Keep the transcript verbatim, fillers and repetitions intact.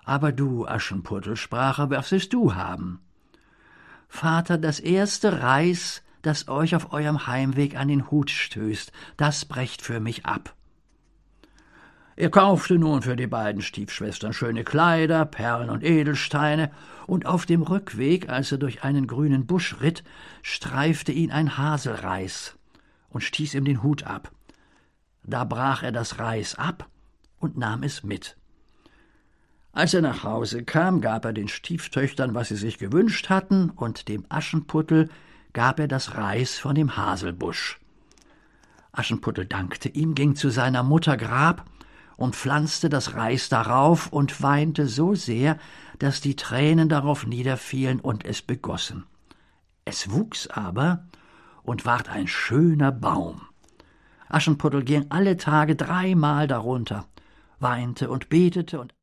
»Aber du, Aschenputtel«, sprach er, »was willst du haben?« »Vater, das erste Reis, das euch auf eurem Heimweg an den Hut stößt, das brecht für mich ab.« Er kaufte nun für die beiden Stiefschwestern schöne Kleider, Perlen und Edelsteine, und auf dem Rückweg, als er durch einen grünen Busch ritt, streifte ihn ein Haselreis und stieß ihm den Hut ab. Da brach er das Reis ab und nahm es mit. Als er nach Hause kam, gab er den Stieftöchtern, was sie sich gewünscht hatten, und dem Aschenputtel gab er das Reis von dem Haselbusch. Aschenputtel dankte ihm, ging zu seiner Mutter Grab und pflanzte das Reis darauf und weinte so sehr, dass die Tränen darauf niederfielen und es begossen. Es wuchs aber und ward ein schöner Baum. Aschenputtel ging alle Tage dreimal darunter, weinte und betete und